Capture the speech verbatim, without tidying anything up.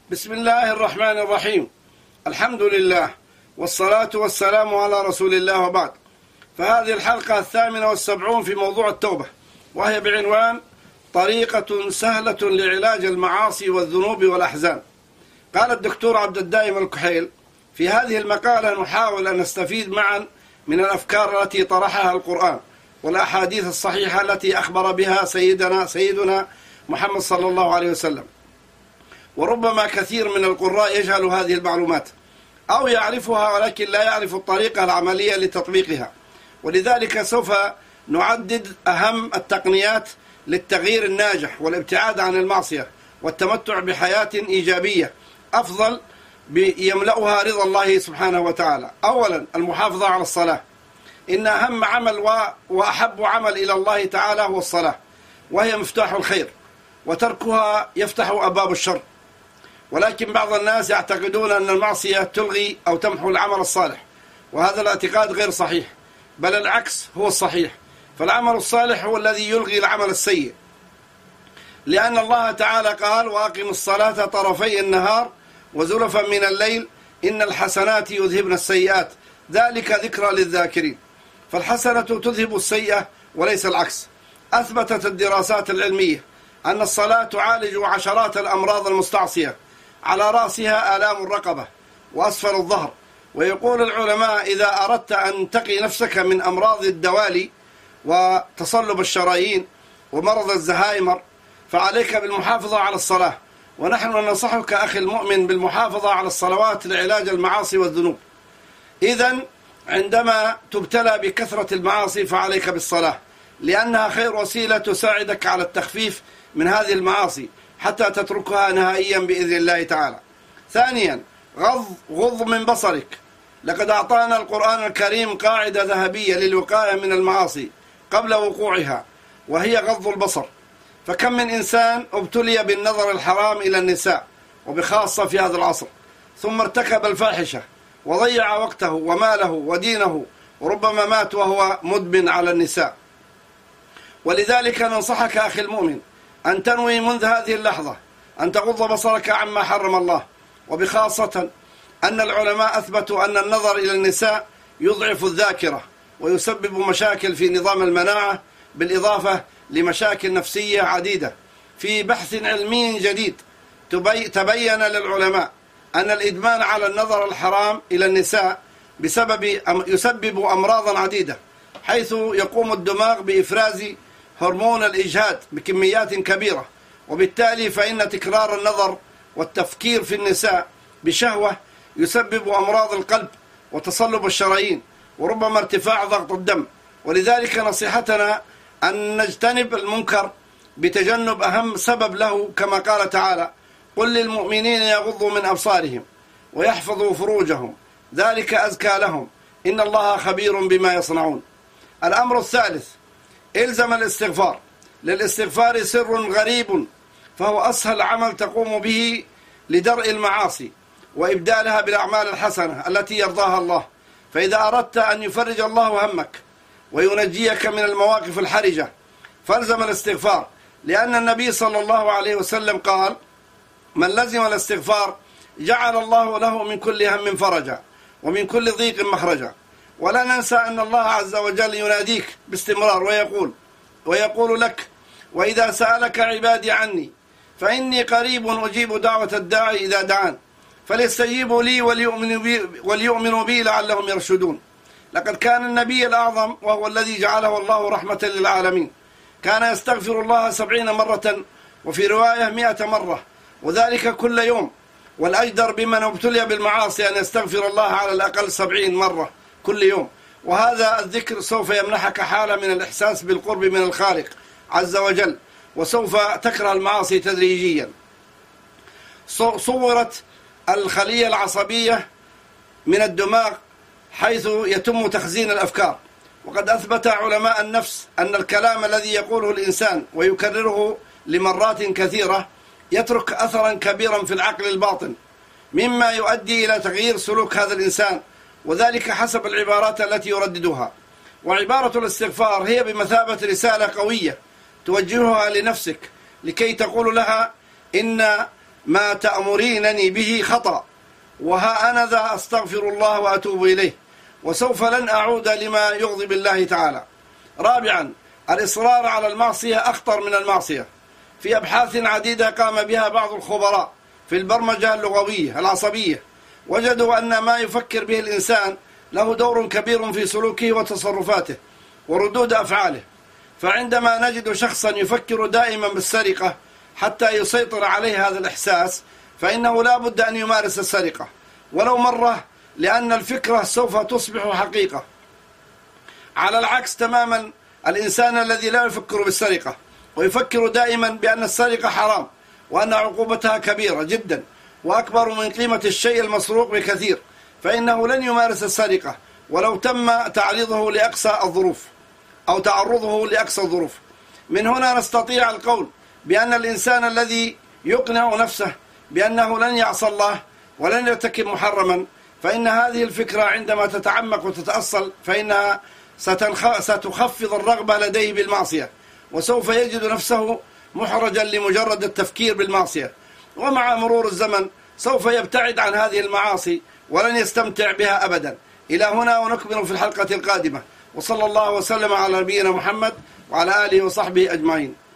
بسم الله الرحمن الرحيم. الحمد لله والصلاة والسلام على رسول الله، وبعد. فهذه الحلقة الثامنة والسبعون في موضوع التوبة، وهي بعنوان طريقة سهلة لعلاج المعاصي والذنوب والأحزان. قال الدكتور عبد الدائم الكحيل: في هذه المقالة نحاول أن نستفيد معا من الأفكار التي طرحها القرآن والأحاديث الصحيحة التي أخبر بها سيدنا سيدنا محمد صلى الله عليه وسلم. وربما كثير من القراء يجهل هذه المعلومات أو يعرفها ولكن لا يعرف الطريقة العملية لتطبيقها، ولذلك سوف نعدد أهم التقنيات للتغيير الناجح والابتعاد عن المعصية والتمتع بحياة إيجابية أفضل يملأها رضا الله سبحانه وتعالى. أولا، المحافظة على الصلاة. إن أهم عمل وأحب عمل إلى الله تعالى هو الصلاة، وهي مفتاح الخير، وتركها يفتح أبواب الشر. ولكن بعض الناس يعتقدون أن المعصية تلغي أو تمحو العمل الصالح، وهذا الاعتقاد غير صحيح، بل العكس هو الصحيح. فالعمل الصالح هو الذي يلغي العمل السيء، لأن الله تعالى قال: وأقم الصلاة طرفي النهار وزلفا من الليل إن الحسنات يذهبن السيئات ذلك ذكرى للذاكرين. فالحسنة تذهب السيئة وليس العكس. أثبتت الدراسات العلمية أن الصلاة تعالج عشرات الأمراض المستعصية، على رأسها آلام الرقبة وأسفل الظهر. ويقول العلماء: إذا أردت أن تقي نفسك من أمراض الدوالي وتصلب الشرايين ومرض الزهايمر فعليك بالمحافظة على الصلاة. ونحن ننصحك أخي المؤمن بالمحافظة على الصلوات لعلاج المعاصي والذنوب. إذن عندما تبتلى بكثرة المعاصي فعليك بالصلاة، لأنها خير وسيلة تساعدك على التخفيف من هذه المعاصي حتى تتركها نهائيا بإذن الله تعالى. ثانيا، غض غض من بصرك. لقد أعطانا القرآن الكريم قاعدة ذهبية للوقاية من المعاصي قبل وقوعها، وهي غض البصر. فكم من إنسان ابتلي بالنظر الحرام إلى النساء، وبخاصة في هذا العصر، ثم ارتكب الفاحشة وضيع وقته وماله ودينه، وربما مات وهو مدمن على النساء. ولذلك ننصحك أخي المؤمن أن تنوي منذ هذه اللحظة أن تغض بصرك عما حرم الله، وبخاصة أن العلماء أثبتوا أن النظر إلى النساء يضعف الذاكرة ويسبب مشاكل في نظام المناعة، بالإضافة لمشاكل نفسية عديدة. في بحث علمي جديد تبين للعلماء أن الإدمان على النظر الحرام إلى النساء بسبب يسبب أمراضا عديدة، حيث يقوم الدماغ بإفراز هرمون الإجهاد بكميات كبيرة، وبالتالي فإن تكرار النظر والتفكير في النساء بشهوة يسبب أمراض القلب وتصلب الشرايين، وربما ارتفاع ضغط الدم. ولذلك نصيحتنا أن نجتنب المنكر بتجنب أهم سبب له، كما قال تعالى: قل للمؤمنين يغضوا من أبصارهم ويحفظوا فروجهم ذلك أزكى لهم إن الله خبير بما يصنعون. الأمر الثالث، إلزم الاستغفار. للاستغفار سر غريب، فهو أسهل عمل تقوم به لدرء المعاصي وإبدالها بالأعمال الحسنة التي يرضاها الله. فإذا أردت أن يفرج الله همك وينجيك من المواقف الحرجة فالزم الاستغفار، لأن النبي صلى الله عليه وسلم قال: من لزم الاستغفار جعل الله له من كل هم فرجا ومن كل ضيق مخرجا. ولا ننسى أن الله عز وجل يناديك باستمرار ويقول ويقول لك: وإذا سألك عبادي عني فإني قريب أجيب دعوة الداعي إذا دعان فليستجيبوا لي وليؤمنوا بي, وليؤمنوا بي لعلهم يرشدون. لقد كان النبي الأعظم، وهو الذي جعله الله رحمة للعالمين، كان يستغفر الله سبعين مرة، وفي رواية مئة مرة، وذلك كل يوم. والأجدر بمن ابتلي بالمعاصي أن يستغفر الله على الأقل سبعين مرة كل يوم. وهذا الذكر سوف يمنحك حالة من الإحساس بالقرب من الخالق عز وجل، وسوف تكره المعاصي تدريجيا. صورت الخلية العصبية من الدماغ حيث يتم تخزين الأفكار. وقد أثبت علماء النفس أن الكلام الذي يقوله الإنسان ويكرره لمرات كثيرة يترك أثرا كبيرا في العقل الباطن، مما يؤدي إلى تغيير سلوك هذا الإنسان، وذلك حسب العبارات التي يرددها. وعبارة الاستغفار هي بمثابة رسالة قوية توجهها لنفسك لكي تقول لها: إن ما تأمرينني به خطأ، وها أنا ذا أستغفر الله وأتوب إليه، وسوف لن أعود لما يغضب الله تعالى. رابعا، الإصرار على المعصية أخطر من المعصية. في أبحاث عديدة قام بها بعض الخبراء في البرمجة اللغوية العصبية، وجدوا أن ما يفكر به الإنسان له دور كبير في سلوكه وتصرفاته وردود أفعاله. فعندما نجد شخصا يفكر دائما بالسرقة حتى يسيطر عليه هذا الإحساس، فإنه لا بد أن يمارس السرقة ولو مرة، لأن الفكرة سوف تصبح حقيقة. على العكس تماما، الإنسان الذي لا يفكر بالسرقة ويفكر دائما بأن السرقة حرام وأن عقوبتها كبيرة جدا وأكبر من قيمة الشيء المسروق بكثير، فإنه لن يمارس السرقة ولو تم تعريضه لأقصى الظروف أو تعرضه لأقصى الظروف. من هنا نستطيع القول بأن الإنسان الذي يقنع نفسه بأنه لن يعصى الله ولن يرتكب محرما، فإن هذه الفكرة عندما تتعمق وتتأصل فإنها ستخفض الرغبة لديه بالمعصية، وسوف يجد نفسه محرجا لمجرد التفكير بالمعصية، ومع مرور الزمن سوف يبتعد عن هذه المعاصي ولن يستمتع بها أبدا. إلى هنا ونكمل في الحلقة القادمة، وصلى الله وسلم على نبينا محمد وعلى آله وصحبه أجمعين.